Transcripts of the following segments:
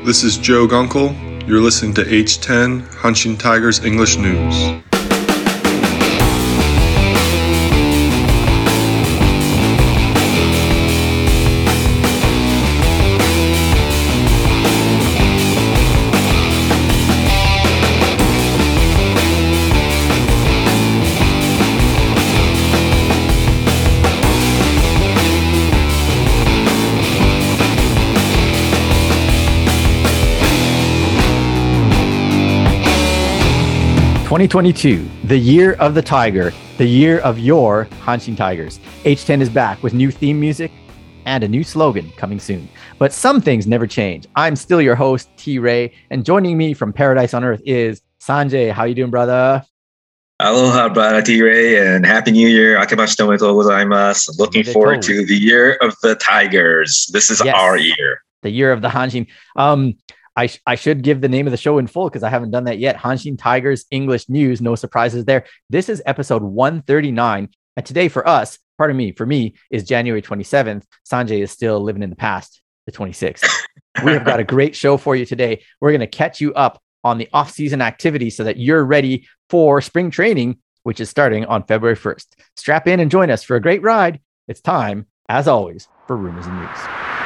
this is Joe Gunkel. You're listening to H10 Hanshin Tigers English News. (2022), the year of the Tiger, the year of your Hanshin Tigers. H10 is back with new theme music and a new slogan coming soon. But some things never change. I'm still your host, T-Ray, and joining me from Paradise on Earth is Sanjay. How you doing, brother? Aloha, brother T-Ray, and Happy New Year. Akemashite omedetou gozaimasu. Looking forward to the year of the Tigers. This is our year. The year of the Hanshin. I should give the name of the show in full because I haven't done that yet. Hanshin Tigers English News. No surprises there. This is episode 139. And today for us, for me, is January 27th. Sanjay is still living in the past, the 26th. We have got a great show for you today. We're going to catch you up on the off-season activities so that you're ready for spring training, which is starting on February 1st. Strap in and join us for a great ride. It's time, as always, for Rumors and News.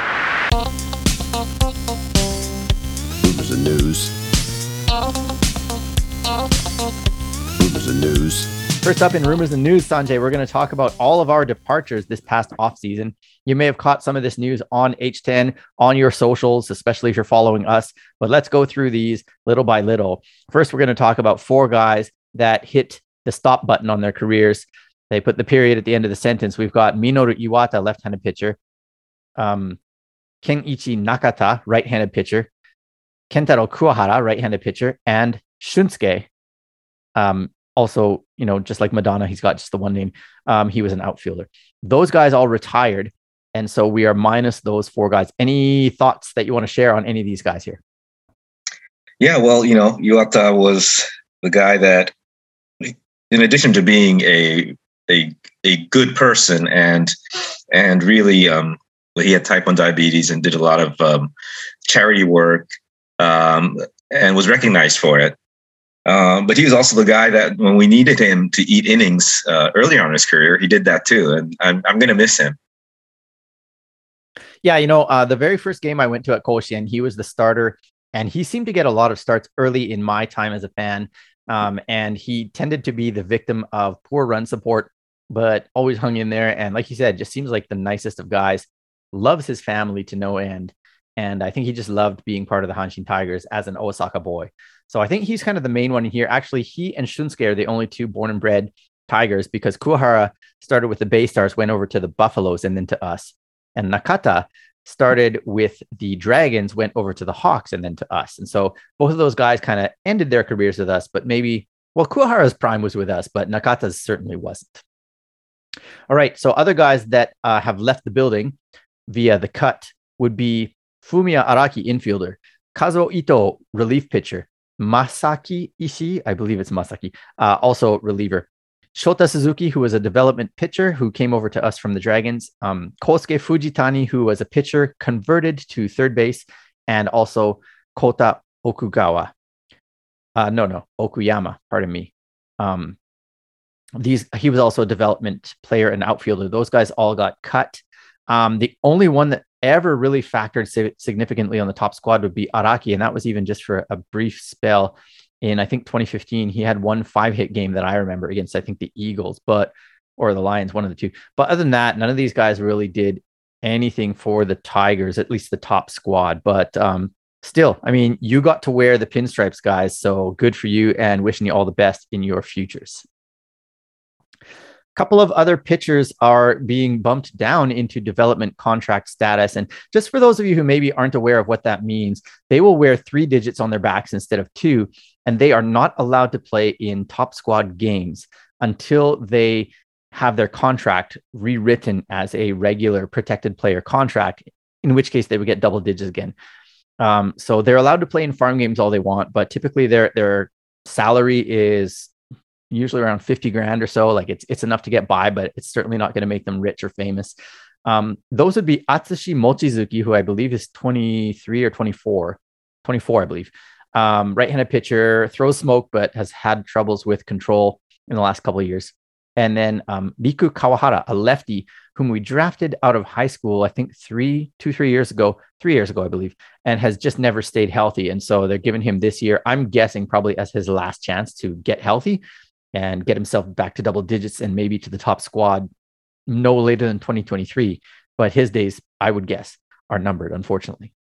Rumors and news. Rumors and news. First up in Rumors and News, Sanjay, we're going to talk about all of our departures this past offseason. You may have caught some of this news on H10, on your socials, especially if you're following us. But let's go through these little by little. First, we're going to talk about 4 guys that hit the stop button on their careers. They put the period at the end of the sentence. We've got Minoru Iwata, left-handed pitcher. Kenichi Nakata, right-handed pitcher. Kentaro Kuwahara, right-handed pitcher, and Shunsuke, also, just like Madonna, he's got just the one name. He was an outfielder. Those guys all retired, and so we are minus those 4 guys. Any thoughts that you want to share on any of these guys here? Yeah, well, Iwata was the guy that, in addition to being a good person and really, he had type 1 diabetes and did a lot of charity work. And was recognized for it. But he was also the guy that when we needed him to eat innings earlier on in his career, he did that too. And I'm going to miss him. Yeah, the very first game I went to at Koshien, he was the starter, and he seemed to get a lot of starts early in my time as a fan. And he tended to be the victim of poor run support, but always hung in there. And like you said, just seems like the nicest of guys, loves his family to no end. And I think he just loved being part of the Hanshin Tigers as an Osaka boy. So I think he's kind of the main one here. Actually, he and Shunsuke are the only 2 born and bred Tigers because Kuwahara started with the Bay Stars, went over to the Buffaloes, and then to us. And Nakata started with the Dragons, went over to the Hawks, and then to us. And so both of those guys kind of ended their careers with us, but Kuwahara's prime was with us, but Nakata's certainly wasn't. All right, so other guys that have left the building via the cut would be Fumiya Araki, infielder. Kazuo Ito, relief pitcher. Masaki Ishii, I believe it's Masaki, also reliever. Shota Suzuki, who was a development pitcher who came over to us from the Dragons. Kosuke Fujitani, who was a pitcher converted to third base. And also Kota Okuyama, pardon me. He was also a development player and outfielder. Those guys all got cut. The only one that ever really factored significantly on the top squad would be Araki, and that was even just for a brief spell in, I think, 2015. He had 1 5-hit game that I remember against, I think, the Eagles, or the Lions, one of the 2. But other than that, none of these guys really did anything for the Tigers, at least the top squad. But still, I mean, you got to wear the pinstripes, guys, so good for you and wishing you all the best in your futures. Couple of other pitchers are being bumped down into development contract status. And just for those of you who maybe aren't aware of what that means, they will wear 3 digits on their backs instead of 2, and they are not allowed to play in top squad games until they have their contract rewritten as a regular protected player contract, in which case they would get double digits again. So they're allowed to play in farm games all they want, but typically their salary is usually around 50 grand or so. Like it's enough to get by, but it's certainly not going to make them rich or famous. Those would be Atsushi Mochizuki, who I believe is 23 or 24. 24, I believe. Right-handed pitcher, throws smoke, but has had troubles with control in the last couple of years. And then Riku Kawahara, a lefty whom we drafted out of high school, I think 3 years ago, I believe, and has just never stayed healthy. And so they're giving him this year, I'm guessing probably as his last chance to get healthy and get himself back to double digits and maybe to the top squad no later than 2023. But his days, I would guess, are numbered, unfortunately.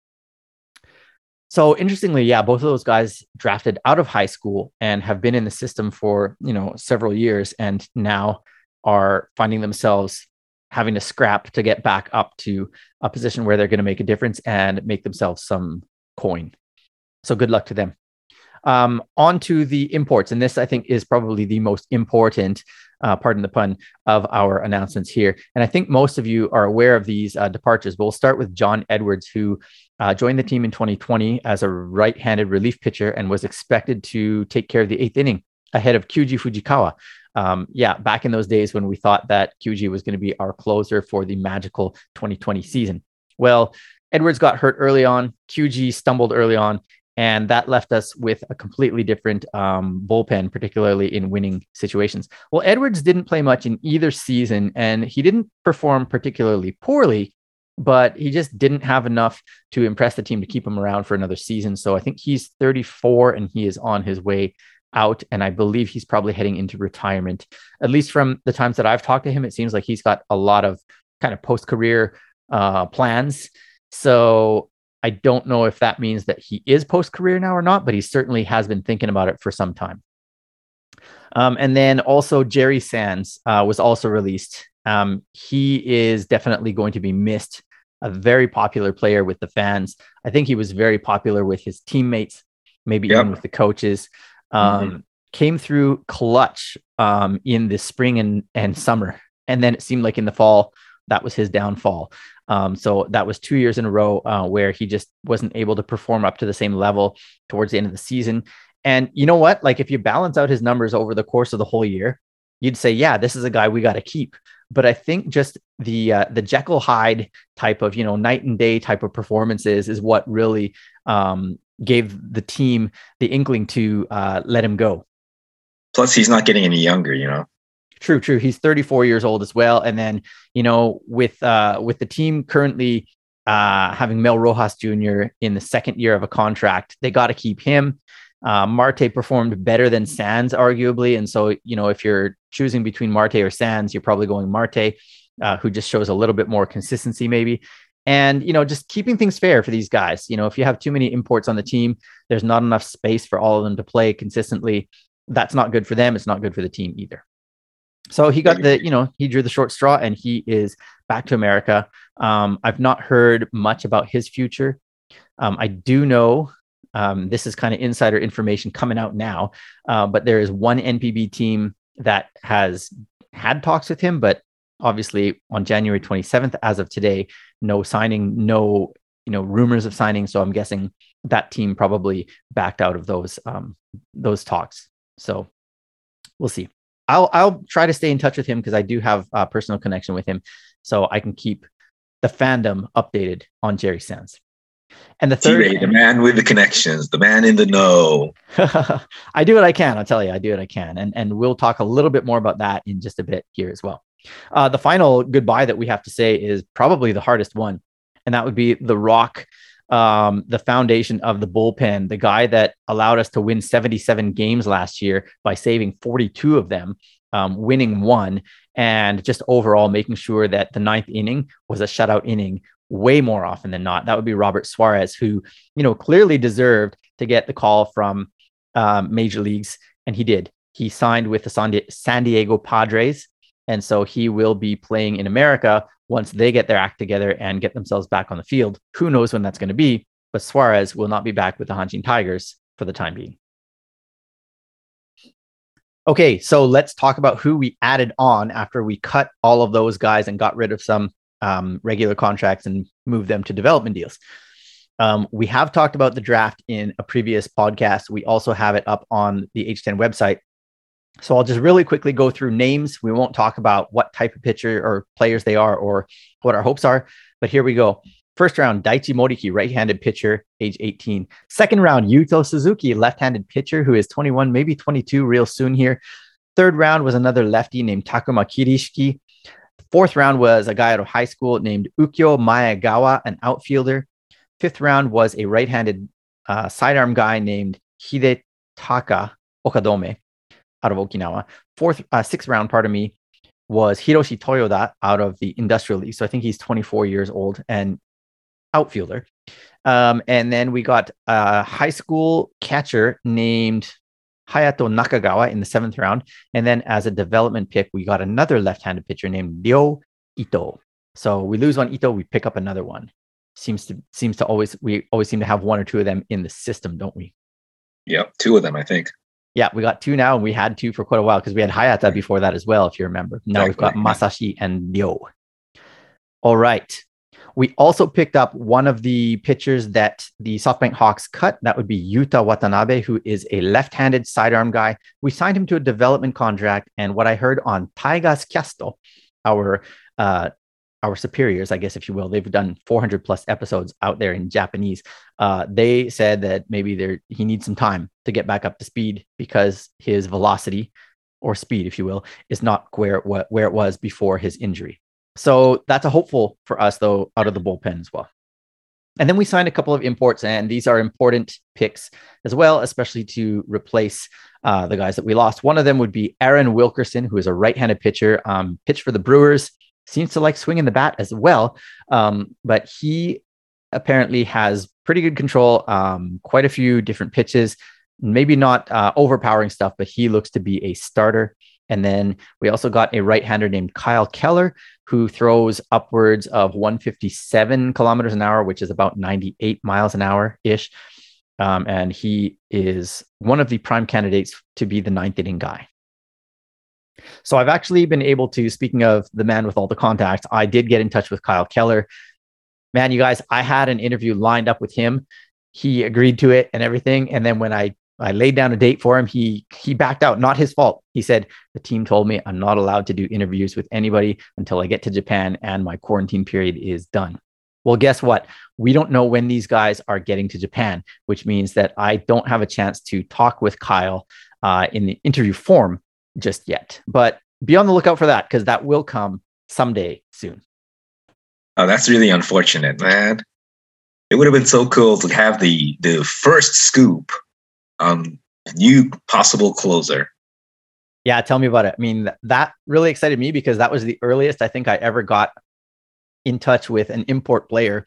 So interestingly, yeah, both of those guys drafted out of high school and have been in the system for, several years, and now are finding themselves having to scrap to get back up to a position where they're going to make a difference and make themselves some coin. So good luck to them. On to the imports. And this, I think, is probably the most important, pardon the pun, of our announcements here. And I think most of you are aware of these departures, but we'll start with John Edwards, who joined the team in 2020 as a right-handed relief pitcher and was expected to take care of the 8th inning ahead of Kyuji Fujikawa. Back in those days when we thought that Kyuji was going to be our closer for the magical 2020 season. Well, Edwards got hurt early on. Kyuji stumbled early on. And that left us with a completely different bullpen, particularly in winning situations. Well, Edwards didn't play much in either season, and he didn't perform particularly poorly, but he just didn't have enough to impress the team to keep him around for another season. So I think he's 34 and he is on his way out. And I believe he's probably heading into retirement. At least from the times that I've talked to him, it seems like he's got a lot of kind of post-career plans. So I don't know if that means that he is post-career now or not, but he certainly has been thinking about it for some time. And then also Jerry Sands was also released. He is definitely going to be missed. A very popular player with the fans. I think he was very popular with his teammates, maybe even with the coaches. Came through clutch in the spring and summer. And then it seemed like in the fall, that was his downfall. So that was 2 years in a row where he just wasn't able to perform up to the same level towards the end of the season. And you know what? Like if you balance out his numbers over the course of the whole year, you'd say, yeah, this is a guy we got to keep. But I think just the Jekyll Hyde type of, night and day type of performances is what really gave the team the inkling to let him go. Plus, he's not getting any younger, True. He's 34 years old as well. And then, with the team currently having Mel Rojas Jr. in the second year of a contract, they got to keep him. Marte performed better than Sands, arguably. And so, if you're choosing between Marte or Sands, you're probably going Marte, who just shows a little bit more consistency maybe. And, just keeping things fair for these guys. If you have too many imports on the team, there's not enough space for all of them to play consistently. That's not good for them. It's not good for the team either. So he got he drew the short straw and he is back to America. I've not heard much about his future. I do know this is kind of insider information coming out now, but there is one NPB team that has had talks with him, but obviously on January 27th, as of today, no signing, no, rumors of signing. So I'm guessing that team probably backed out of those talks. So we'll see. I'll try to stay in touch with him because I do have a personal connection with him, so I can keep the fandom updated on Jerry Sands. And the third, T-Ray, the man with the connections, the man in the know. I do what I can. I'll tell you, I do what I can, and we'll talk a little bit more about that in just a bit here as well. The final goodbye that we have to say is probably the hardest one, and that would be The Rock. The foundation of the bullpen, the guy that allowed us to win 77 games last year by saving 42 of them, winning one, and just overall making sure that the 9th inning was a shutout inning way more often than not. That would be Robert Suarez, who, clearly deserved to get the call from major leagues. And he did. He signed with the San Diego Padres. And so he will be playing in America once they get their act together and get themselves back on the field. Who knows when that's going to be, but Suarez will not be back with the Hanshin Tigers for the time being. Okay, so let's talk about who we added on after we cut all of those guys and got rid of some regular contracts and moved them to development deals. We have talked about the draft in a previous podcast. We also have it up on the H10 website. So I'll just really quickly go through names. We won't talk about what type of pitcher or players they are or what our hopes are, but here we go. First round, Daichi Moriki, right-handed pitcher, age 18. Second round, Yuto Suzuki, left-handed pitcher who is 21, maybe 22 real soon here. Third round was another lefty named Takuma Kirishiki. Fourth round was a guy out of high school named Ukyo Maegawa, an outfielder. Fifth round was a right-handed sidearm guy named Hidetaka Okadome out of Okinawa. Sixth round, was Hiroshi Toyoda out of the Industrial League. So I think he's 24 years old and outfielder. And then we got a high school catcher named Hayato Nakagawa in the 7th round. And then as a development pick, we got another left-handed pitcher named Ryo Ito. So we lose one Ito, we pick up another one. We always seem to have one or two of them in the system, don't we? Yep, 2 of them, I think. Yeah, we got 2 now, and we had 2 for quite a while because we had Hayata before that as well, if you remember. Now we've got Masashi and Ryo. All right. We also picked up one of the pitchers that the SoftBank Hawks cut. That would be Yuta Watanabe, who is a left-handed sidearm guy. We signed him to a development contract, and what I heard on Taiga's Casto, our superiors, I guess, if you will, they've done 400 plus episodes out there in Japanese. They said that maybe he needs some time to get back up to speed because his velocity or speed, if you will, is not where it was before his injury. So that's a hopeful for us, though, out of the bullpen as well. And then we signed a couple of imports, and these are important picks as well, especially to replace the guys that we lost. One of them would be Aaron Wilkerson, who is a right-handed pitcher, pitched for the Brewers, seems to like swinging the bat as well. But he apparently has pretty good control, quite a few different pitches, maybe not overpowering stuff, but he looks to be a starter. And then we also got a right-hander named Kyle Keller, who throws upwards of 157 kilometers an hour, which is about 98 miles an hour-ish. And he is one of the prime candidates to be the 9th inning guy. So I've actually been able to, speaking of the man with all the contacts, I did get in touch with Kyle Keller. Man, you guys, I had an interview lined up with him. He agreed to it and everything. And then when I laid down a date for him, he backed out. Not his fault. He said, the team told me I'm not allowed to do interviews with anybody until I get to Japan and my quarantine period is done. Well, guess what? We don't know when these guys are getting to Japan, which means that I don't have a chance to talk with Kyle in the interview form just yet. But be on the lookout for that, because that will come someday soon. Oh, that's really unfortunate, man. It would have been so cool to have the first scoop on new possible closer. Yeah, tell me about it. I mean, that really excited me because that was the earliest I think I ever got in touch with an import player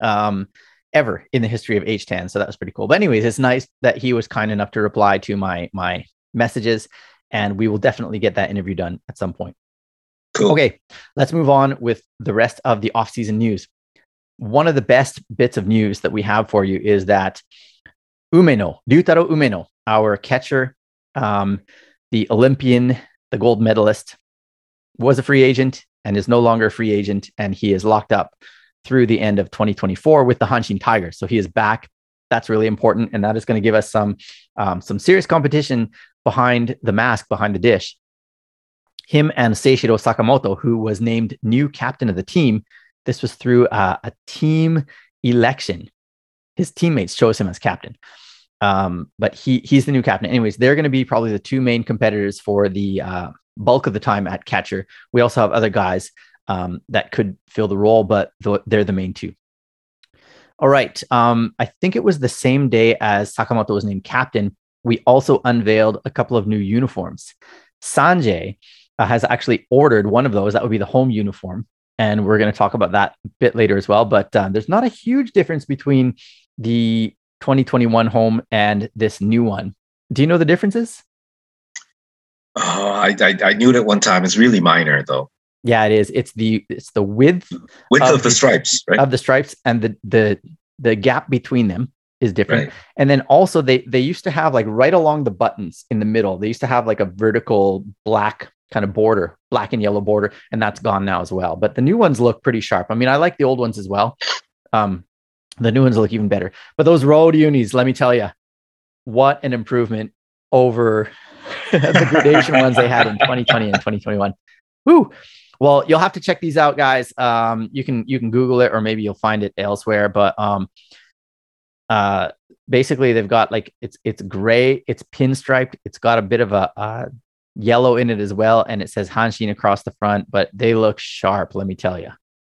ever in the history of H10. So that was pretty cool. But anyways, it's nice that he was kind enough to reply to my messages, and we will definitely get that interview done at some point. Cool. Okay, let's move on with the rest of the off-season news. One of the best bits of news that we have for you is that Ryutaro Umeno, our catcher, the Olympian, the gold medalist, was a free agent and is no longer a free agent, and he is locked up through the end of 2024 with the Hanshin Tigers. So he is back. That's really important, and that is going to give us some serious competition behind the mask, behind the dish. Him and Seishiro Sakamoto, who was named new captain of the team. This was through a team election. His teammates chose him as captain. But he's the new captain. Anyways, they're going to be probably the two main competitors for the bulk of the time at catcher. We also have other guys that could fill the role, but they're the main two. All right. I think it was the same day as Sakamoto was named captain. We also unveiled a couple of new uniforms. Sanjay has actually ordered one of those. That would be the home uniform. And we're going to talk about that a bit later as well. But there's not a huge difference between the 2021 home and this new one. Do you know the differences? Oh, I knew it at one time. It's really minor, though. Yeah, it is. It's the width of the stripes, right? Of the stripes, and the gap between them is different. Right. And then also they used to have, like, right along the buttons in the middle, they used to have like a vertical black kind of border, black and yellow border, and that's gone now as well. But the new ones look pretty sharp. I mean, I like the old ones as well. The new ones look even better. But those road unis, let me tell you, what an improvement over the gradation ones they had in 2020 and 2021. Woo! Well, you'll have to check these out, guys. You can Google it, or maybe you'll find it elsewhere. But basically, they've got like it's gray, it's pinstriped, it's got a bit of a yellow in it as well, and it says Hanshin across the front. But they look sharp, let me tell you.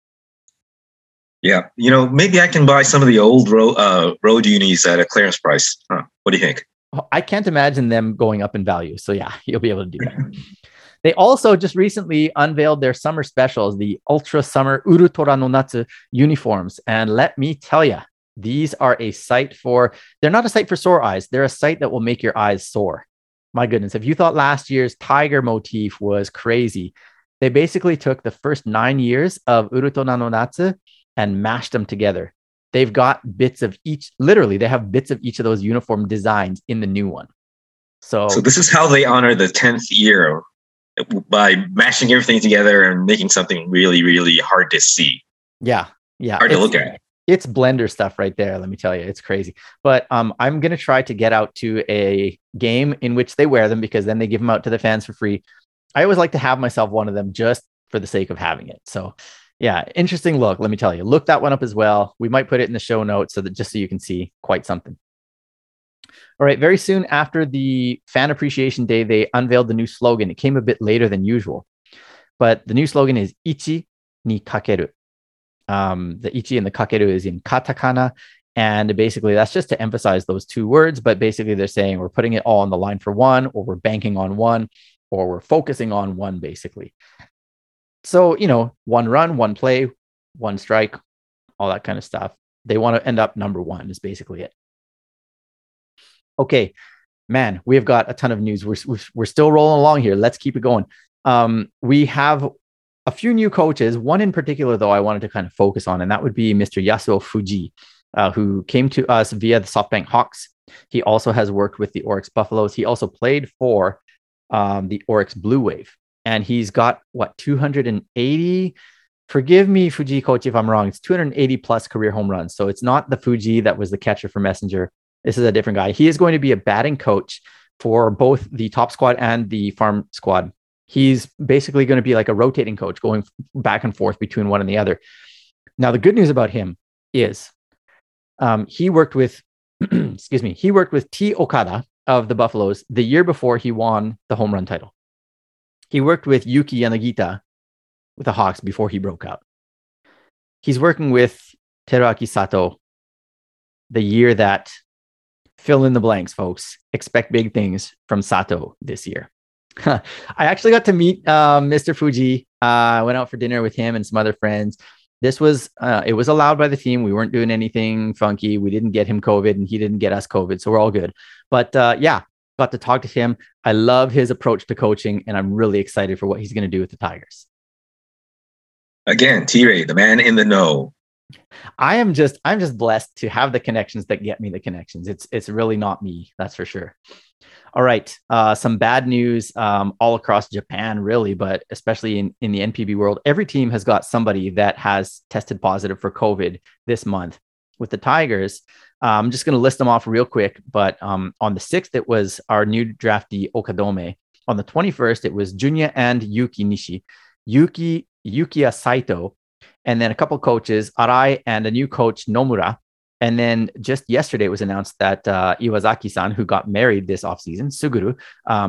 Yeah, maybe I can buy some of the old road unis at a clearance price. Huh. What do you think? I can't imagine them going up in value. So yeah, you'll be able to do that. They also just recently unveiled their summer specials, the Ultra Summer Urutora no Natsu uniforms. And let me tell you, these are a sight for, they're not a sight for sore eyes. They're a sight that will make your eyes sore. My goodness, if you thought last year's tiger motif was crazy, they basically took the first 9 years of Urutora no Natsu and mashed them together. They've got bits of each, literally, they have bits of each of those uniform designs in the new one. So this is how they honor the 10th year, by mashing everything together and making something really, really hard to see. Yeah. Hard to look at. It's Blender stuff right there. Let me tell you, it's crazy. But I'm going to try to get out to a game in which they wear them, because then they give them out to the fans for free. I always like to have myself one of them just for the sake of having it. So yeah, interesting look. Let me tell you, look that one up as well. We might put it in the show notes so you can see quite something. All right, very soon after the Fan Appreciation Day, they unveiled the new slogan. It came a bit later than usual, but the new slogan is Ichi ni kakeru. The Ichi and the kakeru is in katakana, and basically that's just to emphasize those two words, but basically they're saying we're putting it all on the line for one, or we're banking on one, or we're focusing on one, basically. So, one run, one play, one strike, all that kind of stuff. They want to end up number one is basically it. Okay, man, we have got a ton of news. We're still rolling along here. Let's keep it going. We have a few new coaches. One in particular, though, I wanted to kind of focus on, and that would be Mr. Yasuo Fuji, who came to us via the SoftBank Hawks. He also has worked with the Oryx Buffaloes. He also played for the Oryx Blue Wave, and he's got 280. Forgive me, Fuji coach, if I'm wrong. It's 280 plus career home runs. So it's not the Fuji that was the catcher for Messenger. This is a different guy. He is going to be a batting coach for both the top squad and the farm squad. He's basically going to be like a rotating coach, going back and forth between one and the other. Now, the good news about him is he worked with, he worked with T. Okada of the Buffaloes the year before he won the home run title. He worked with Yuki Yanagita with the Hawks before he broke out. He's working with Teruaki Sato the year that, fill in the blanks, folks. Expect big things from Sato this year. I actually got to meet Mr. Fuji. I went out for dinner with him and some other friends. This was, it was allowed by the team. We weren't doing anything funky. We didn't get him COVID and he didn't get us COVID. So we're all good. But yeah, got to talk to him. I love his approach to coaching, and I'm really excited for what he's going to do with the Tigers. Again, T-Ray, the man in the know. I'm just blessed to have the connections that get me the connections. It's really not me, that's for sure. All right, some bad news all across Japan, really, but especially in the NPB world. Every team has got somebody that has tested positive for COVID this month. With the Tigers, I'm just going to list them off real quick. But on the 6th, it was our new draftee Okadome. On the 21st, it was Junya and Yuki Nishi, Yukiya Saito, and then a couple coaches, Arai and a new coach, Nomura. And then just yesterday it was announced that Iwazaki-san, who got married this offseason, Suguru,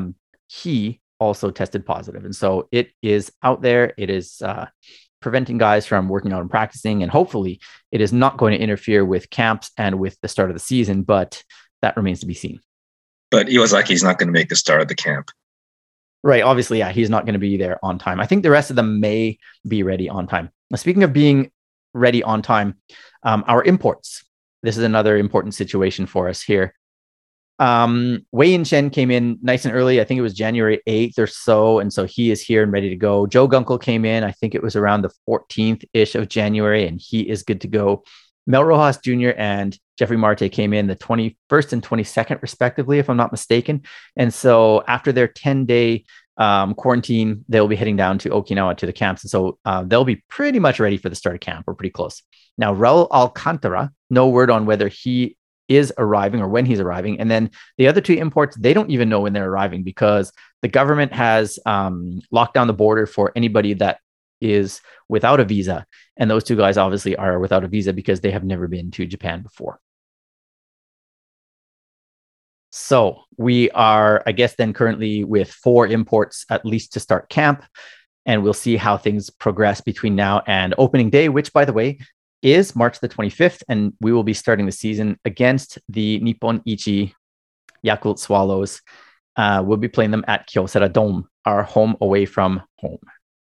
he also tested positive. And so it is out there. It is preventing guys from working out and practicing. And hopefully it is not going to interfere with camps and with the start of the season, but that remains to be seen. But Iwazaki's not going to make the start of the camp. Right. Obviously, yeah, he's not going to be there on time. I think the rest of them may be ready on time. Now, speaking of being ready on time, our imports. This is another important situation for us here. Wei Yin-chen came in nice and early. I think it was January 8th or so. And so he is here and ready to go. Joe Gunkel came in. I think it was around the 14th-ish of January, and he is good to go. Mel Rojas Jr. and Jeffrey Marte came in the 21st and 22nd, respectively, if I'm not mistaken. And so after their 10-day quarantine, they'll be heading down to Okinawa to the camps. And so they'll be pretty much ready for the start of camp. We're pretty close. Now, Raul Alcantara, no word on whether he is arriving or when he's arriving. And then the other two imports, they don't even know when they're arriving because the government has locked down the border for anybody that is without a visa. And those two guys obviously are without a visa because they have never been to Japan before. So we are, I guess, then currently with 4 imports at least to start camp. And we'll see how things progress between now and opening day, which, by the way, is March the 25th. And we will be starting the season against the Nippon Ichi Yakult Swallows. We'll be playing them at Kyocera Dome, our home away from home.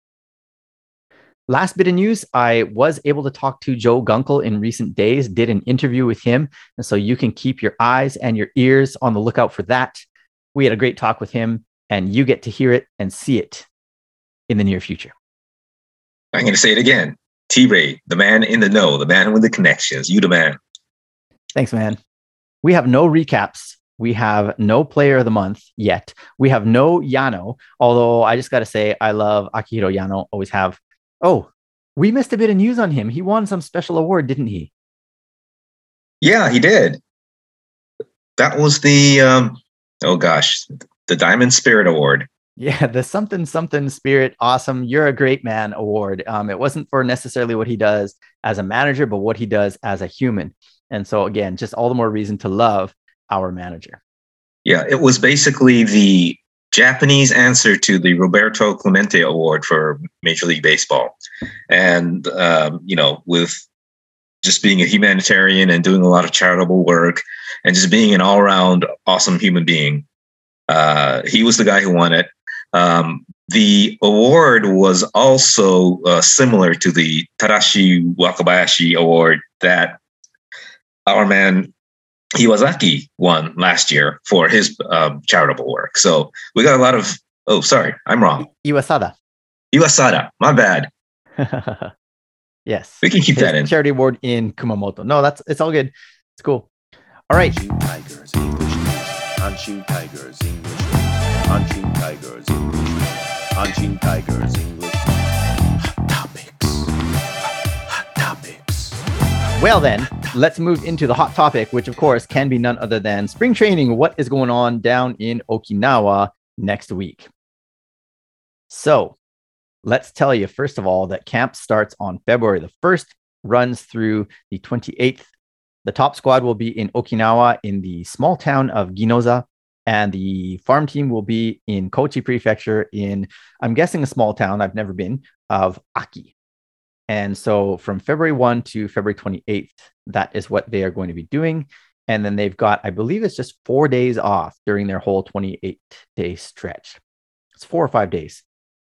Last bit of news, I was able to talk to Joe Gunkel in recent days, did an interview with him. And so you can keep your eyes and your ears on the lookout for that. We had a great talk with him, and you get to hear it and see it in the near future. I'm going to say it again. T-Ray, the man in the know, the man with the connections. You the man. Thanks, man. We have no recaps. We have no player of the month yet. We have no Yano, although I just got to say, I love Akihiro Yano, always have. Oh, we missed a bit of news on him. He won some special award, didn't he? Yeah, he did. That was the, the Diamond Spirit Award. Yeah, the something spirit, awesome, you're a great man award. It wasn't for necessarily what he does as a manager, but what he does as a human. And so again, just all the more reason to love our manager. Yeah, it was basically the Japanese answer to the Roberto Clemente Award for Major League Baseball. And, with just being a humanitarian and doing a lot of charitable work and just being an all-around awesome human being. He was the guy who won it. The award was also similar to the Tadashi Wakabayashi Award that our man Iwasaki won last year for his charitable work. So we got a lot of, I'm wrong. Iwasada, my bad. Yes. We can keep that in. Charity award in Kumamoto. No, it's all good. It's cool. All right. Hanshin Tigers English News. Hanshin Tigers English News. Hanshin Tigers English News. Hanshin Tigers English News. Hot topics. Hot topics. Well then, let's move into the hot topic, which of course can be none other than spring training. What is going on down in Okinawa next week? So let's tell you, first of all, that camp starts on February the 1st, runs through the 28th. The top squad will be in Okinawa in the small town of Ginoza, and the farm team will be in Kochi Prefecture in, I'm guessing, a small town, I've never been, of Aki. And so from February 1 to February 28th, that is what they are going to be doing. And then they've got, I believe it's just 4 days off during their whole 28-day stretch. It's 4 or 5 days.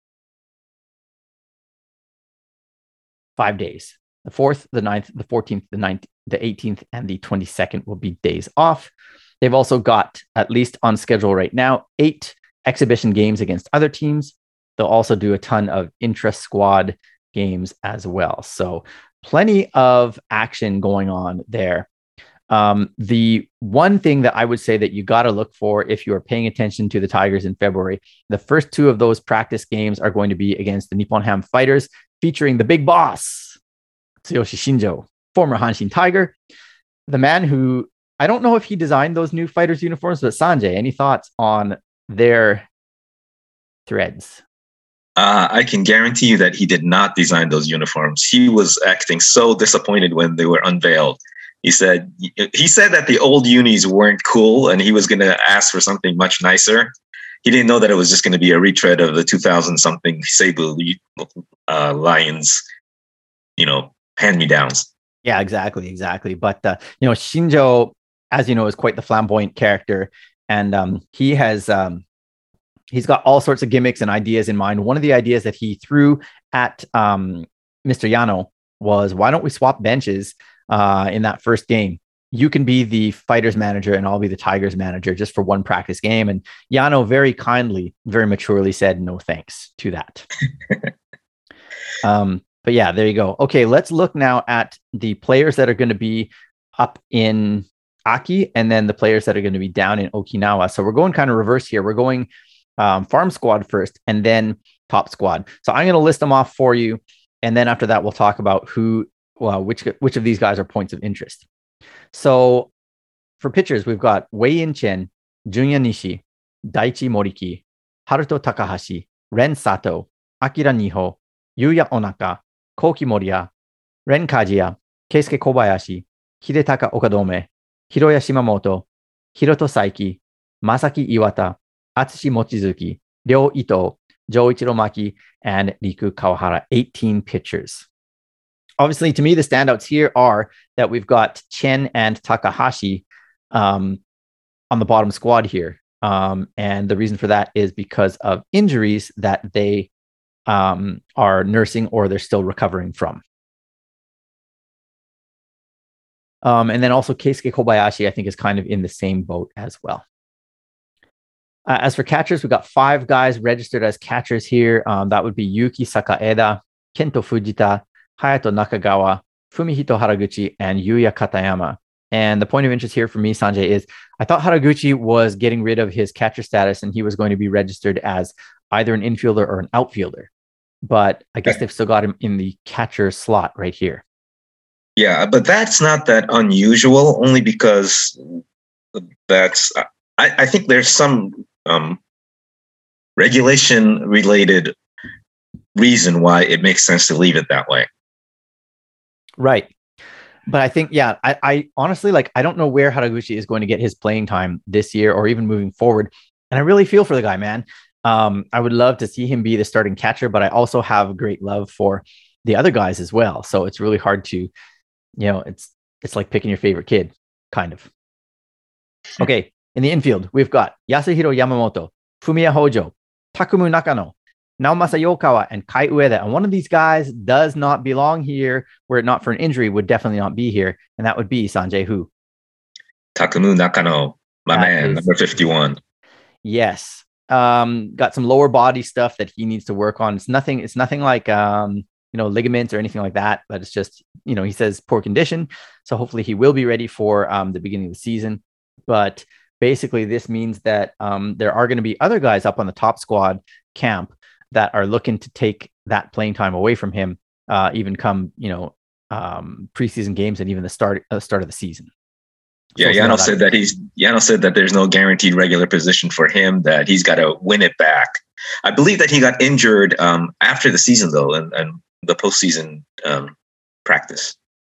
5 days. The 4th, the 9th, the 14th, the 9th, the 18th, and the 22nd will be days off. They've also got, at least on schedule right now, 8 exhibition games against other teams. They'll also do a ton of intra-squad games as well. So plenty of action going on there. The one thing that I would say that you got to look for if you are paying attention to the Tigers in February, the first 2 of those practice games are going to be against the Nippon Ham Fighters, featuring the big boss, Tsuyoshi Shinjo, former Hanshin Tiger, the man who, I don't know if he designed those new Fighters uniforms, but Sanjay, any thoughts on their threads? I can guarantee you that he did not design those uniforms. He was acting so disappointed when they were unveiled. He said that the old unis weren't cool and he was going to ask for something much nicer. He didn't know that it was just going to be a retread of the 2000-something Seibu Lions, hand-me-downs. Yeah, exactly. But, Shinjo, as you know, is quite the flamboyant character. And he's got all sorts of gimmicks and ideas in mind. One of the ideas that he threw at Mr. Yano was, why don't we swap benches in that first game? You can be the Fighters manager and I'll be the Tigers manager just for one practice game. And Yano very kindly, very maturely said no thanks to that. But yeah, there you go. Okay, let's look now at the players that are going to be up in Aki and then the players that are going to be down in Okinawa. So we're going kind of reverse here. We're going farm squad first and then top squad. So I'm going to list them off for you. And then after that, we'll talk about which of these guys are points of interest. So for pitchers, we've got Wei-In Chen, Junya Nishi, Daichi Moriki, Haruto Takahashi, Ren Sato, Akira Niho, Yuya Onaka, Koki Moriya, Ren Kajiya, Keisuke Kobayashi, Hidetaka Okadome, Hiroya Shimamoto, Hiroto Saiki, Masaki Iwata, Atsushi Mochizuki, Ryo Ito, Joichiro Maki, and Riku Kawahara. 18 pitchers. Obviously, to me, the standouts here are that we've got Chen and Takahashi on the bottom squad here. And the reason for that is because of injuries that they are nursing or they're still recovering from. And then also Keisuke Kobayashi, I think, is kind of in the same boat as well. As for catchers, we've got 5 guys registered as catchers here. That would be Yuki Sakaeda, Kento Fujita, Hayato Nakagawa, Fumihito Haraguchi, and Yuya Katayama. And the point of interest here for me, Sanjay, is I thought Haraguchi was getting rid of his catcher status and he was going to be registered as either an infielder or an outfielder. But I guess they've still got him in the catcher slot right here. Yeah, but that's not that unusual, only because I think there's some regulation-related reason why it makes sense to leave it that way. Right. But I think, yeah, I honestly, I don't know where Haraguchi is going to get his playing time this year or even moving forward. And I really feel for the guy, man. I would love to see him be the starting catcher, but I also have great love for the other guys as well. So it's really hard to, it's like picking your favorite kid, kind of. Okay. In the infield, we've got Yasuhiro Yamamoto, Fumiya Hojo, Takumu Nakano, Naomasa Yokawa, and Kai Ueda. And one of these guys does not belong here, were it not for an injury, would definitely not be here. And that would be Sanjay who? Takumu Nakano, my man, number 51. Yes. Got some lower body stuff that he needs to work on. It's nothing like ligaments or anything like that, but it's just, he says poor condition. So hopefully he will be ready for the beginning of the season. But basically this means that there are going to be other guys up on the top squad camp that are looking to take that playing time away from him, even come, preseason games and even the start of the season. Yeah, Yano said that there's no guaranteed regular position for him, that he's got to win it back. I believe that he got injured after the season, though, and the postseason practice.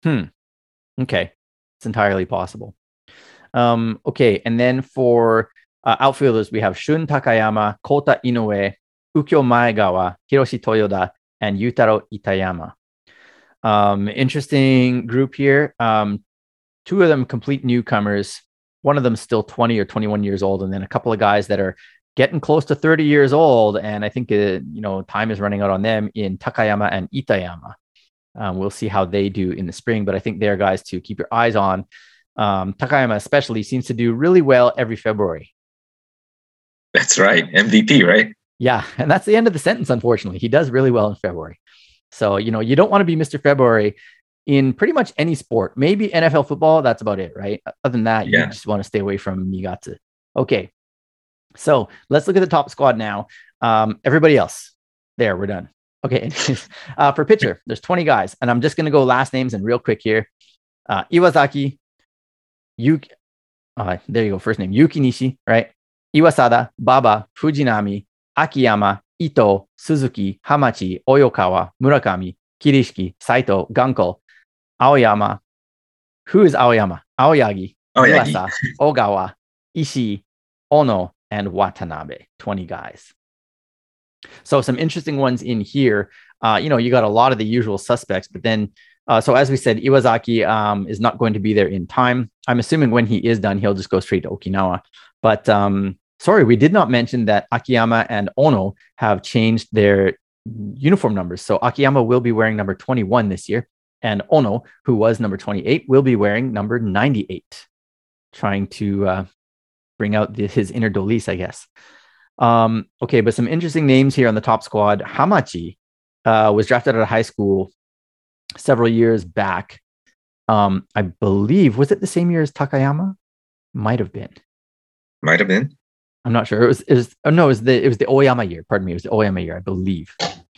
Okay. It's entirely possible. Okay. And then for outfielders, we have Shun Takayama, Kota Inoue, Ukyo Maegawa, Hiroshi Toyoda, and Yutaro Itayama. Interesting group here. 2 of them complete newcomers. One of them still 20 or 21 years old. And then a couple of guys that are getting close to 30 years old. And I think, time is running out on them in Takayama and Itayama. We'll see how they do in the spring, but I think they're guys to keep your eyes on. Takayama especially seems to do really well every February. That's right. MVP, right? Yeah. And that's the end of the sentence, unfortunately. He does really well in February. So, you don't want to be Mr. February in pretty much any sport. Maybe NFL football, that's about it, right? Other than that, you just want to stay away from Nigatsu. Okay. So let's look at the top squad now. Everybody else. There, we're done. Okay. For pitcher, there's 20 guys. And I'm just going to go last names and real quick here. Iwazaki, Yuki. There you go. First name, Yuki Nishi, right? Iwasada, Baba, Fujinami, Akiyama, Ito, Suzuki, Hamachi, Oyokawa, Murakami, Kirishiki, Saito, Ganko, Aoyama. Who is Aoyama? Aoyagi, Iwasa, Ogawa, Ishii, Ono, and Watanabe. 20 guys. So some interesting ones in here. You got a lot of the usual suspects, but then, so as we said, Iwazaki is not going to be there in time. I'm assuming when he is done, he'll just go straight to Okinawa. But sorry, we did not mention that Akiyama and Ono have changed their uniform numbers. So Akiyama will be wearing number 21 this year, and Ono, who was number 28, will be wearing number 98, trying to bring out his inner Dolis, I guess. Okay, but some interesting names here on the top squad. Hamachi was drafted out of high school several years back. I believe, was it the same year as Takayama? Might have been. I'm not sure. It was the Oyama year. Pardon me. It was the Oyama year, I believe.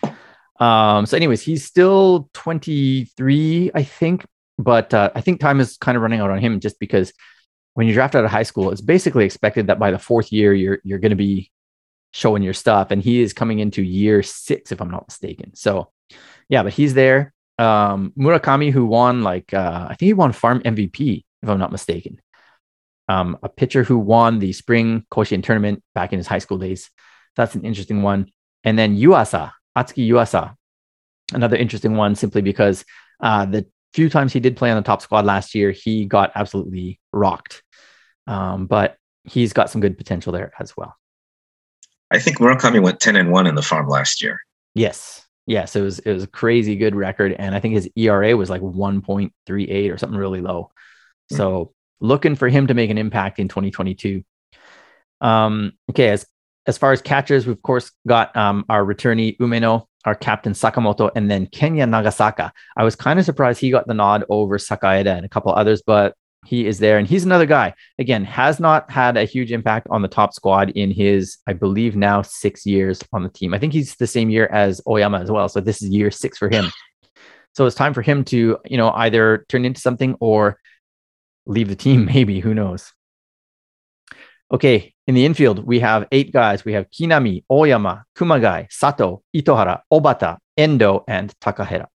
So anyways, he's still 23, I think, but I think time is kind of running out on him, just because when you draft out of high school, it's basically expected that by the 4th year, you're going to be showing your stuff. And he is coming into year 6, if I'm not mistaken. So Yeah, but he's there. Murakami, who won I think he won Farm MVP, if I'm not mistaken. A pitcher who won the spring Koshien tournament back in his high school days. That's an interesting one. And then Yuasa, Atsuki Yuasa, another interesting one simply because the few times he did play on the top squad last year, he got absolutely rocked. But he's got some good potential there as well. I think Murakami went 10-1 in the farm last year. Yes, it was a crazy good record, and I think his ERA was like 1.38 or something really low. So looking for him to make an impact in 2022. Okay, as far as catchers, we've of course got our returnee Umeno, our captain Sakamoto, and then Kenya Nagasaka. I was kind of surprised he got the nod over Sakaeda and a couple others, but he is there. And he's another guy, again, has not had a huge impact on the top squad in his, I believe now 6 years on the team. I think he's the same year as Oyama as well. So this is year 6 for him. So it's time for him to, either turn into something or leave the team, maybe, who knows? Okay, in the infield, we have 8 guys. We have Kinami, Oyama, Kumagai, Sato, Itohara, Obata, Endo, and Takatera.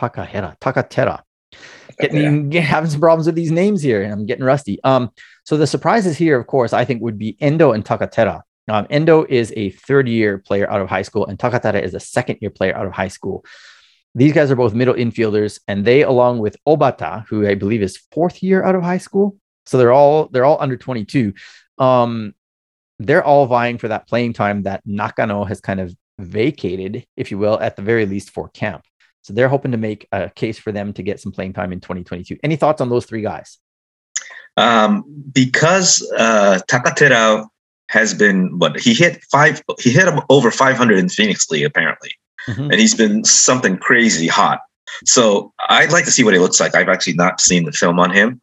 Having some problems with these names here, and I'm getting rusty. So the surprises here, of course, I think would be Endo and Takatera. Endo is a third-year player out of high school, and Takatera is a second-year player out of high school. These guys are both middle infielders, and they, along with Obata, who I believe is 4th year out of high school, so they're all under 22. They're all vying for that playing time that Nakano has kind of vacated, if you will, at the very least for camp. So they're hoping to make a case for them to get some playing time in 2022. Any thoughts on those 3 guys? Because Takatera has been, he hit over 500 in Phoenix League apparently, and he's been something crazy hot. So I'd like to see what he looks like. I've actually not seen the film on him.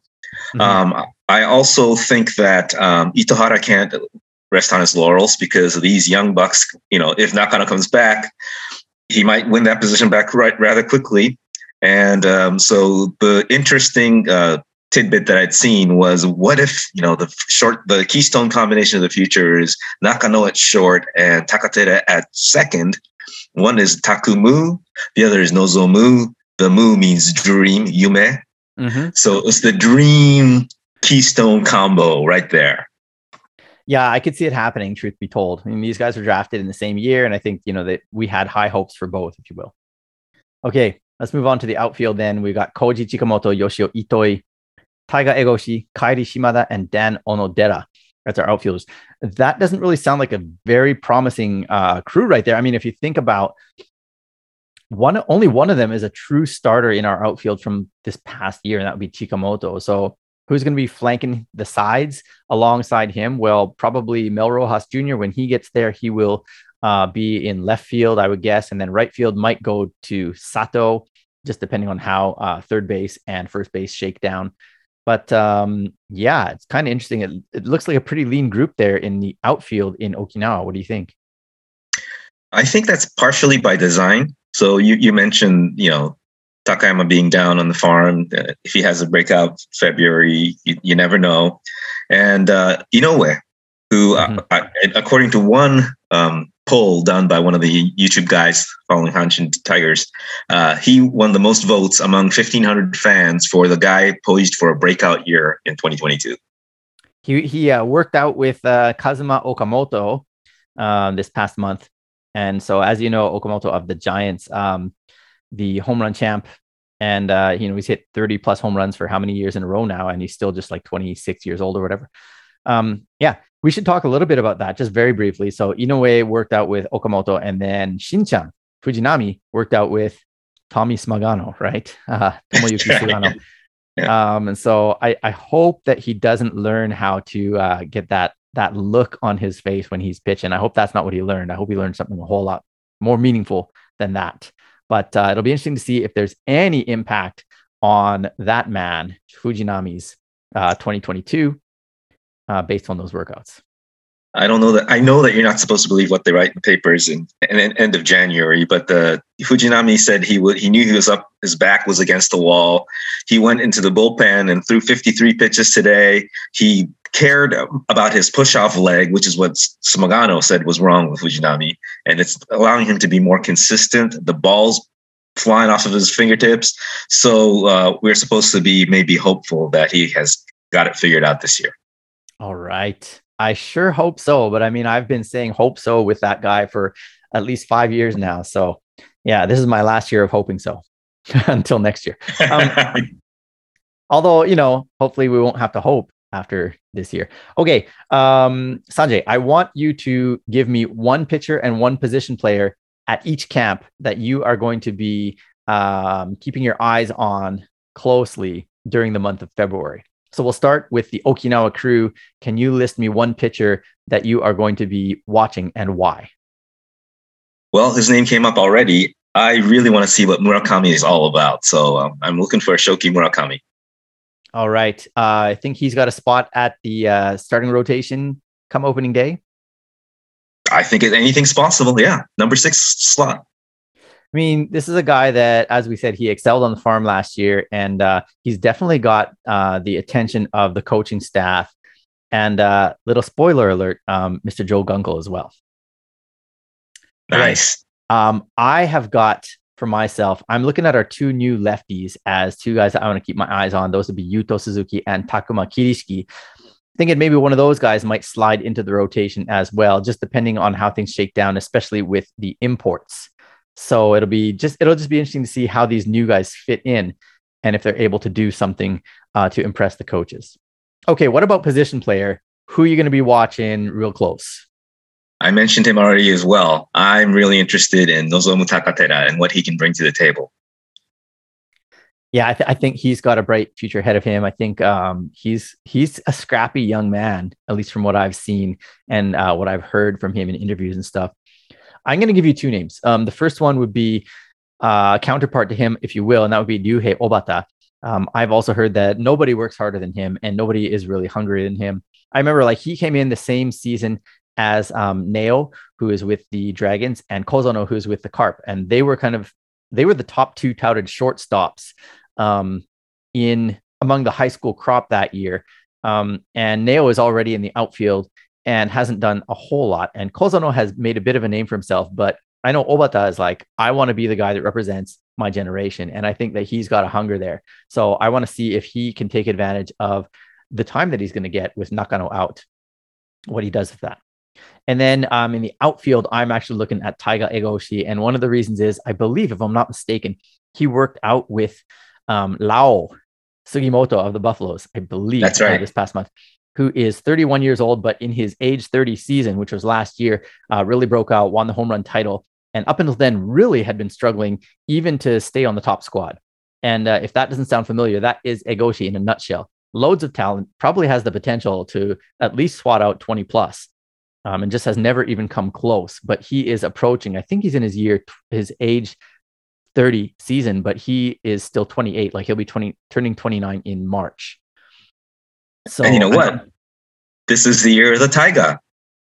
I also think that Itohara can't rest on his laurels because of these young bucks. If Nakano comes back, he might win that position back rather quickly. And so the interesting tidbit that I'd seen was, what if, the keystone combination of the future is Nakano at short and Takatera at second. One is Takumu, the other is Nozomu. The mu means dream, yume. So it's the dream keystone combo right there. Yeah, I could see it happening, truth be told. I mean, these guys were drafted in the same year, and I think, that we had high hopes for both, if you will. Okay, let's move on to the outfield then. We got Koji Chikamoto, Yoshio Itoi, Taiga Egoshi, Kairi Shimada, and Dan Onodera. That's our outfielders. That doesn't really sound like a very promising crew right there. I mean, if you think about only one of them is a true starter in our outfield from this past year, and that would be Chikamoto. So who's going to be flanking the sides alongside him? Well, probably Mel Rojas Jr. When he gets there, he will be in left field, I would guess. And then right field might go to Sato, just depending on how third base and first base shake down. But yeah, it's kind of interesting. It looks like a pretty lean group there in the outfield in Okinawa. What do you think? I think that's partially by design. So you mentioned, Takayama being down on the farm. If he has a breakout February, you never know. And Inoue, who, according to one poll done by one of the YouTube guys following Hanshin Tigers, he won the most votes among 1,500 fans for the guy poised for a breakout year in 2022. He worked out with Kazuma Okamoto this past month. And so, as you know, Okamoto of the Giants, the home run champ, and he's hit 30 plus home runs for how many years in a row now, and he's still just like 26 years old or whatever. Yeah, we should talk a little bit about that just very briefly. So Inoue worked out with Okamoto, and then Shinchan Fujinami worked out with Tommy Smagano, right? Tomoyuki Sugano. Yeah. And so I hope that he doesn't learn how to get that look on his face when he's pitching. I hope that's not what he learned. I hope he learned something a whole lot more meaningful than that. But it'll be interesting to see if there's any impact on that man, Fujinami's 2022, based on those workouts. I don't know that. I know that you're not supposed to believe what they write in papers in end of January, but Fujinami said he knew he was up. His back was against the wall. He went into the bullpen and threw 53 pitches today. He cared about his push-off leg, which is what Smagano said was wrong with Fujinami, and it's allowing him to be more consistent. The ball's flying off of his fingertips. So we're supposed to be maybe hopeful that he has got it figured out this year. All right. I sure hope so. But I mean, I've been saying hope so with that guy for at least 5 years now. So yeah, this is my last year of hoping so until next year. Although, hopefully we won't have to hope after this year. Okay. Sanjay, I want you to give me one pitcher and one position player at each camp that you are going to be keeping your eyes on closely during the month of February. So we'll start with the Okinawa Crew. Can you list me one pitcher that you are going to be watching and why? Well, his name came up already. I really want to see what Murakami is all about. So I'm looking for Shoki Murakami. All right. I think he's got a spot at the starting rotation come opening day. I think anything's possible. Yeah. Number 6 slot. I mean, this is a guy that, as we said, he excelled on the farm last year, and he's definitely got the attention of the coaching staff. And little spoiler alert, Mr. Joe Gunkel as well. Nice. I have got for myself, I'm looking at our 2 new lefties as 2 guys that I want to keep my eyes on. Those would be Yuto Suzuki and Takuma Kirishiki. Thinking maybe one of those guys might slide into the rotation as well, just depending on how things shake down, especially with the imports. So it'll just be interesting to see how these new guys fit in and if they're able to do something to impress the coaches. Okay, what about position player? Who are you going to be watching real close? I mentioned him already as well. I'm really interested in Nozomu Takatera and what he can bring to the table. Yeah, I think he's got a bright future ahead of him. I think he's a scrappy young man, at least from what I've seen and what I've heard from him in interviews and stuff. I'm going to give you 2 names. The first one would be a counterpart to him, if you will, and that would be Ryuhei Obata. I've also heard that nobody works harder than him and nobody is really hungrier than him. I remember he came in the same season as Neo, who is with the Dragons, and Kozono, who's with the Carp. And they were the top 2 touted shortstops in among the high school crop that year. And Neo is already in the outfield and hasn't done a whole lot. And Kozono has made a bit of a name for himself, but I know Obata is I want to be the guy that represents my generation. And I think that he's got a hunger there. So I want to see if he can take advantage of the time that he's going to get with Nakano out, what he does with that. And then in the outfield, I'm actually looking at Taiga Egoshi. And one of the reasons is, I believe, if I'm not mistaken, he worked out with Lao Sugimoto of the Buffaloes, I believe. That's right. This past month, who is 31 years old, but in his age 30 season, which was last year, really broke out, won the home run title. And up until then, really had been struggling even to stay on the top squad. And if that doesn't sound familiar, that is Egoshi in a nutshell. Loads of talent, probably has the potential to at least swat out 20 plus. And just has never even come close. But he is approaching, I think he's in his age 30 season, but he is still 28. He'll be turning 29 in March. So, and you know what? This is the year of the Taiga.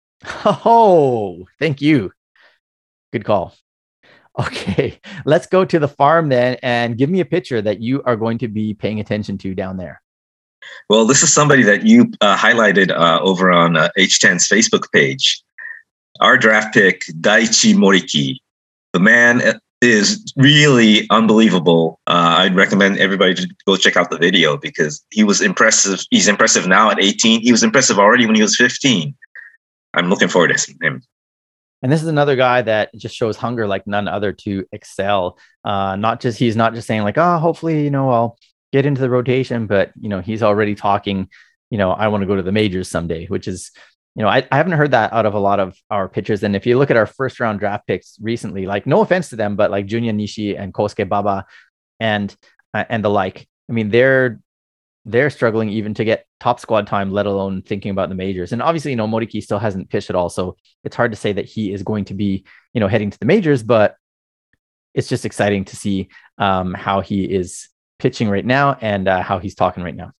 Oh, thank you. Good call. Okay, let's go to the farm then and give me a pitcher that you are going to be paying attention to down there. Well, this is somebody that you highlighted over on H10's Facebook page. Our draft pick, Daichi Moriki. The man is really unbelievable. I'd recommend everybody to go check out the video because he was impressive. He's impressive now at 18. He was impressive already when he was 15. I'm looking forward to him. And this is another guy that just shows hunger like none other to excel. He's not just saying hopefully, I'll get into the rotation, but he's already talking, I want to go to the majors someday, which is, I haven't heard that out of a lot of our pitchers. And if you look at our first round draft picks recently, no offense to them, but Junya Nishi and Kosuke Baba and the like, I mean, they're struggling even to get top squad time, let alone thinking about the majors. And obviously, Moriki still hasn't pitched at all. So it's hard to say that he is going to be, heading to the majors, but it's just exciting to see how he is pitching right now and how he's talking right now.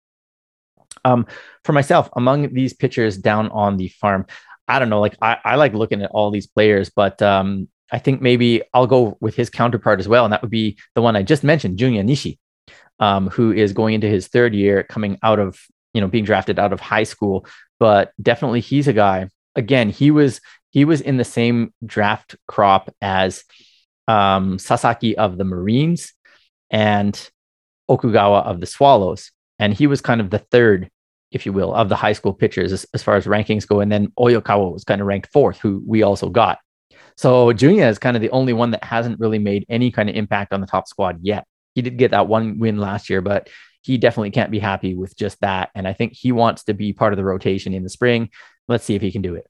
For myself, among these pitchers down on the farm, I don't know, I like looking at all these players, but I think maybe I'll go with his counterpart as well. And that would be the one I just mentioned, Junya Nishi, who is going into his 3rd year, coming out of, being drafted out of high school. But definitely he's a guy, again, he was in the same draft crop as Sasaki of the Marines, and Okugawa of the Swallows. And he was kind of the third, if you will, of the high school pitchers as far as rankings go. And then Oyokawa was kind of ranked fourth, who we also got. So Junya is kind of the only one that hasn't really made any kind of impact on the top squad yet. He did get that one win last year, but he definitely can't be happy with just that. And I think he wants to be part of the rotation in the spring. Let's see if he can do it.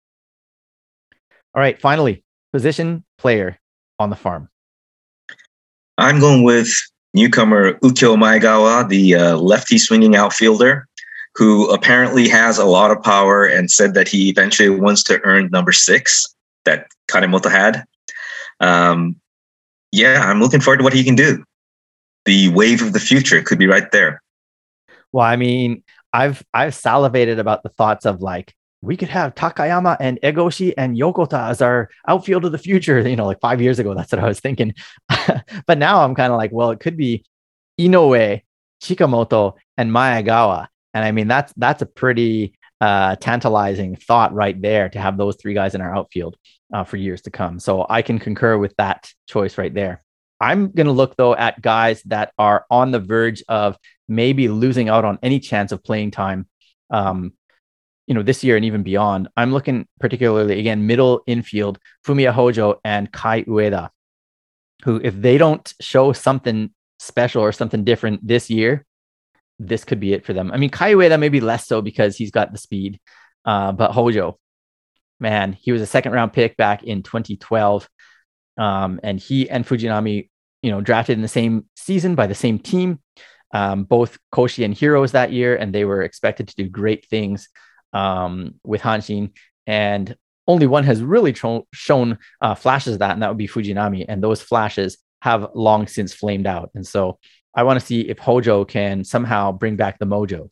All right, finally, position player on the farm. I'm going with newcomer Ukyo Maegawa, the lefty swinging outfielder, who apparently has a lot of power and said that he eventually wants to earn number 6 that Kanemoto had. Yeah, I'm looking forward to what he can do. The wave of the future could be right there. Well, I mean, I've salivated about the thoughts of like, we could have Takayama and Egoshi and Yokota as our outfield of the future, like 5 years ago. That's what I was thinking. But now I'm kind of like, well, it could be Inoue, Chikamoto, and Maegawa. And I mean, that's a pretty tantalizing thought right there, to have those 3 guys in our outfield for years to come. So I can concur with that choice right there. I'm going to look, though, at guys that are on the verge of maybe losing out on any chance of playing time, this year and even beyond. I'm looking particularly, again, middle infield, Fumiya Hojo and Kai Ueda, who, if they don't show something special or something different this year, this could be it for them. I mean, Kai Ueda maybe less so because he's got the speed, but Hojo, man, he was a second-round pick back in 2012. And he and Fujinami, drafted in the same season by the same team, both Koshien heroes that year, and they were expected to do great things with Hanshin. And only one has really shown flashes of that, and that would be Fujinami. And those flashes have long since flamed out. And so I want to see if Hojo can somehow bring back the mojo.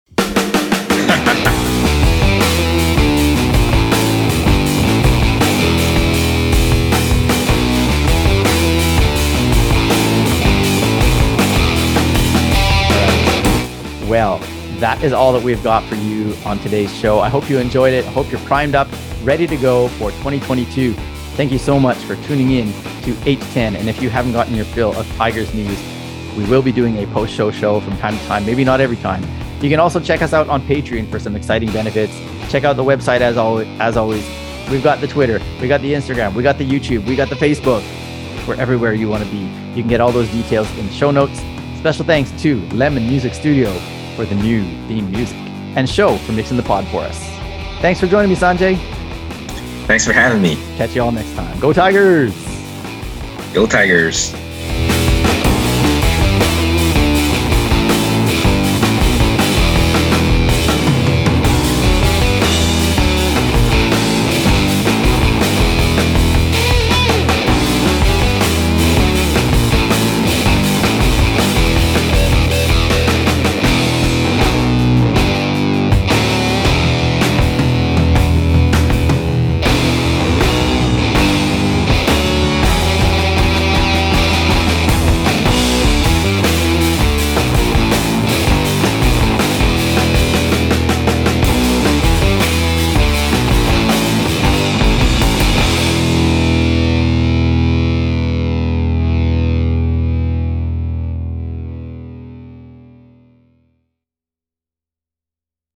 Well, that is all that we've got for you on today's show. I hope you enjoyed it. I hope you're primed up, ready to go for 2022. Thank you so much for tuning in to H10. And if you haven't gotten your fill of Tigers news, we will be doing a post-show show from time to time, maybe not every time. You can also check us out on Patreon for some exciting benefits. Check out the website as always. We've got the Twitter, we got the Instagram, we got the YouTube, we got the Facebook. We're everywhere you want to be. You can get all those details in the show notes. Special thanks to Lemon Music Studio for the new theme music, and Show for mixing the pod for us. Thanks for joining me, Sanjay. Thanks for having me. Catch you all next time. Go Tigers! Go Tigers!